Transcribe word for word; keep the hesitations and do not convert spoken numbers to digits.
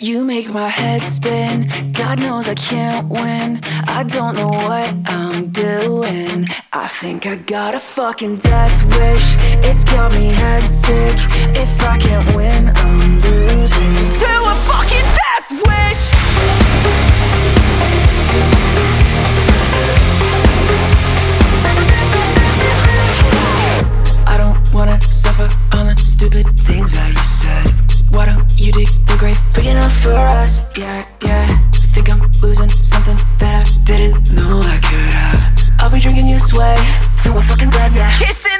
You make my head spin. God knows I can't win. I don't know what I'm doing. I think I got a fucking death wish. It's got me head sick. If I can't win, I'm losing to a fucking death wish. I don't wanna suffer on the stupid things that you said. Why don't you dig the grave big enough for us? Yeah, yeah. Think I'm losing something that I didn't know I could have. I'll be drinking you sway till we're fucking dead, yeah. Kissing